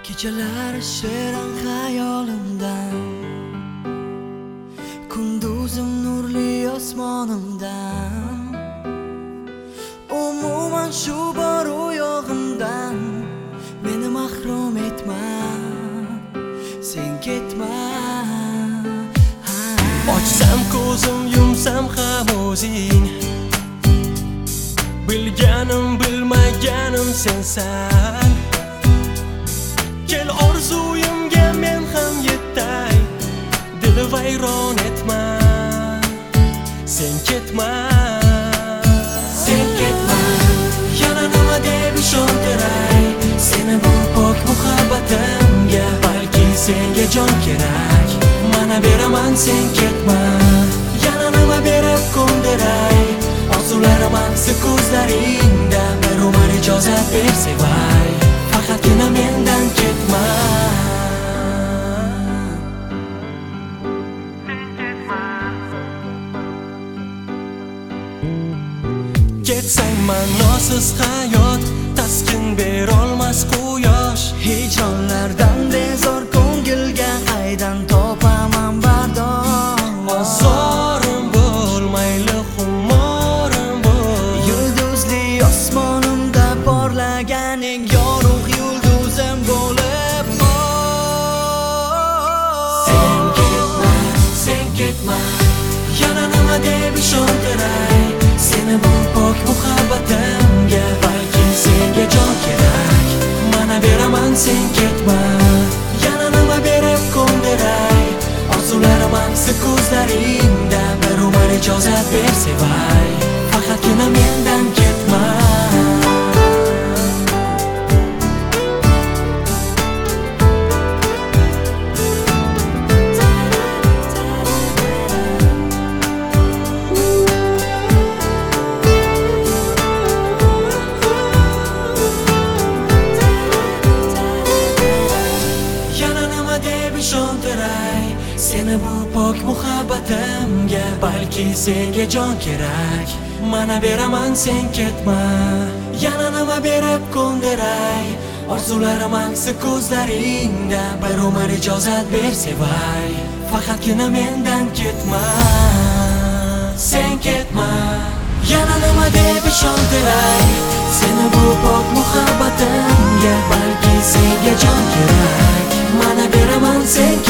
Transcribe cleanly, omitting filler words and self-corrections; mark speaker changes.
Speaker 1: Kechalar shirin xayolimdan, kunduzim nurli osmonimdan, umuman shu bor u yo'g'imdan meni mahrum etma, sen ketma.
Speaker 2: Ochsam ko'zim, yumsam ham o'zing, bilganim bilmaganim sensan. Kel orzuyimga men ham yetay, dil vayron etma, sen ketma.
Speaker 1: Sen ketma, yana nima deb ishontiray seni bu pok muhabbatimga, balki senga jon kerak, mana beraman, sen ketma. Yana nima berib ko'ndiray orzularim aksi ko'zlaringda, bir umr ijozat ber sevay, faqatgina mendan ketma.
Speaker 2: Ketsang ma'nosiz hayot, taskin berolmas quyosh.
Speaker 1: Hijronlardan bezor ko'ngilga qaydan topaman bardosh.
Speaker 2: Ozorim bo'lmayli, xumorim bo'l.
Speaker 1: Yulduzli osmonimda porlaganing yorug' yulduzim bo'lib qol. Sen ketma, sen ketma, yana nima deb ishontiray seni bu pok muhabbatimga, balki senga jon kerak, mana beraman, sen ketma. Yana nima berib ko'ndiray orzularim aksi ko'zlaringda, bir umr ijozat ber sevay, faqatgina mendan ketma. Ishontiray seni bu pok muhabbatimga, balki senga jon kerak, mana beraman, sen ketma. Yana nima berib ko'ndiray orzularim aksi ko'zlaringda, bir umr ijozat ber sevay, faqatgina mendan ketma. Sen ketma, yana nima deb ishontiray seni bu pok muhabbatimga, balki senga jon kerak, mana beraman, sen